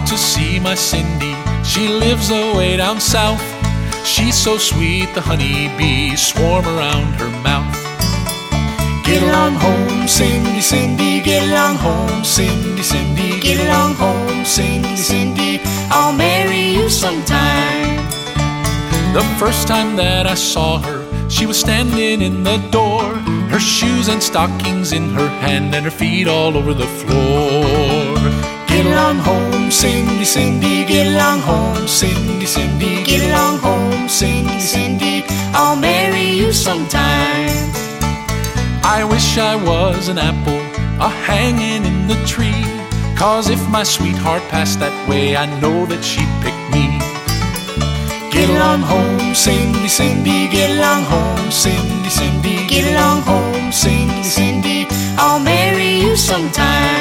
out to see my Cindy. She lives away down south. She's so sweet, the honeybees swarm around her mouth. Get along home, Cindy, Cindy. Get along home, Cindy, Cindy. Get along home, Cindy, Cindy. I'll marry you sometime. The first time that I saw her, she was standing in the door, her shoes and stockings in her hand and her feet all over the floor. Get along home, Cindy, Cindy. Get along home, Cindy, Cindy. Get along home, Cindy, Cindy. I'll marry you sometime. I wish I was an apple a-hanging in the tree, 'cause if my sweetheart passed that way, I know that she'd pick me. Get along home, Cindy, Cindy. Get along home, Cindy, Cindy. Get along home, Cindy, Cindy. I'll marry you sometime.